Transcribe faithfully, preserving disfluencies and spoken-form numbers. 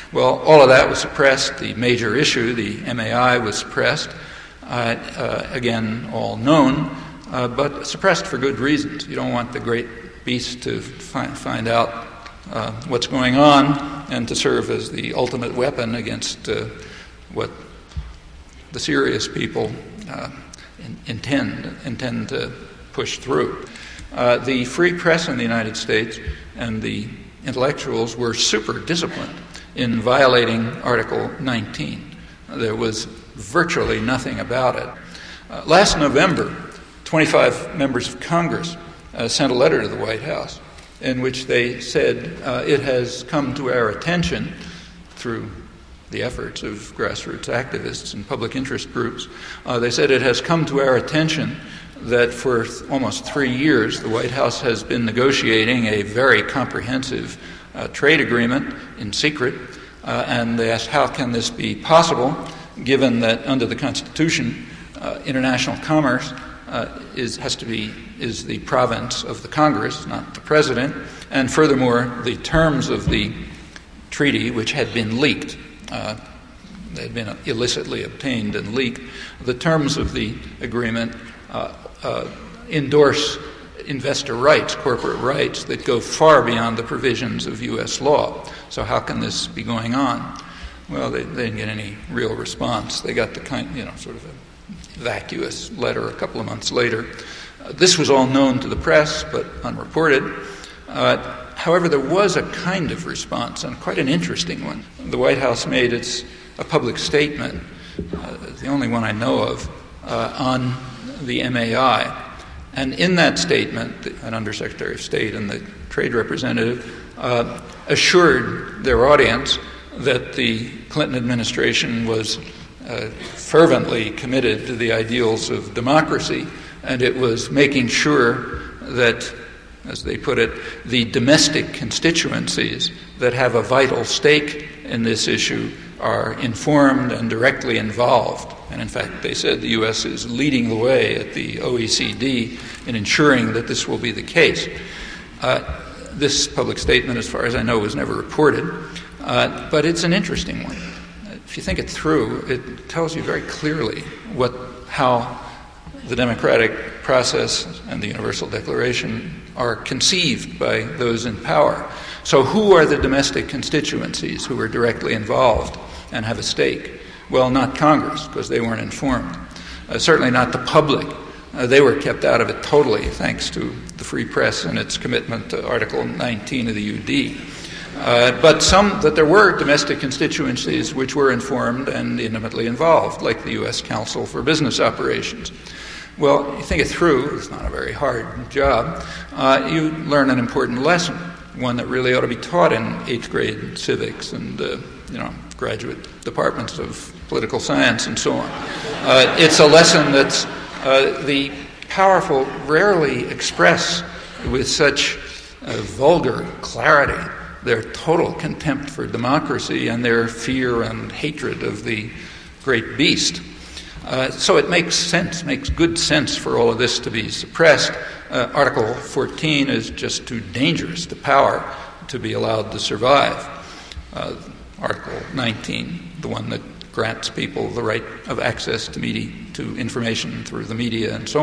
Well, all of that was suppressed. The major issue, the M A I, was suppressed. Uh, uh, again, all known, uh, but suppressed for good reasons. You don't want the great beast to find, find out uh, what's going on and to serve as the ultimate weapon against uh, what the serious people uh, in, intend intend to push through. Uh, the free press in the United States and the intellectuals were super disciplined in violating Article nineteen. There was virtually nothing about it. Uh, last November, twenty-five members of Congress uh, sent a letter to the White House in which they said uh, it has come to our attention through the efforts of grassroots activists and public interest groups. Uh, they said it has come to our attention that for th- almost three years the White House has been negotiating a very comprehensive uh, trade agreement in secret, uh, and they asked how can this be possible given that under the Constitution uh, international commerce uh, is has to be is the province of the Congress, not the President, and furthermore the terms of the treaty, which had been leaked, uh, they had been illicitly obtained and leaked, the terms of the agreement uh, uh, endorse investor rights, corporate rights that go far beyond the provisions of U S law. So how can this be going on? Well, they, they didn't get any real response. They got the kind, you know, sort of a vacuous letter a couple of months later. Uh, this was all known to the press, but unreported. Uh, however, there was a kind of response, and quite an interesting one. The White House made its a public statement, uh, the only one I know of, uh, on the M A I. And in that statement, an Undersecretary of State and the trade representative uh, assured their audience that the Clinton administration was uh, fervently committed to the ideals of democracy, and it was making sure that, as they put it, the domestic constituencies that have a vital stake in this issue are informed and directly involved. And in fact, they said the U S is leading the way at the O E C D in ensuring that this will be the case. Uh, this public statement, as far as I know, was never reported, uh, but it's an interesting one. If you think it through, it tells you very clearly what, how the democratic process and the Universal Declaration are conceived by those in power. So who are the domestic constituencies who are directly involved and have a stake? Well, not Congress, because they weren't informed. Uh, certainly not the public. Uh, they were kept out of it totally, thanks to the free press and its commitment to Article nineteen of the U D. Uh, but some, that there were domestic constituencies which were informed and intimately involved, like the U S Council for Business Operations. Well, you think it through, it's not a very hard job, uh, you learn an important lesson, one that really ought to be taught in eighth grade civics and, uh, you know, graduate departments of political science and so on. Uh, it's a lesson that uh, the powerful rarely express with such uh, vulgar clarity their total contempt for democracy and their fear and hatred of the great beast. Uh, so it makes sense, makes good sense for all of this to be suppressed. Uh, Article fourteen is just too dangerous to power to be allowed to survive. Uh, Article nineteen, the one that grants people the right of access to media, to information through the media and so on.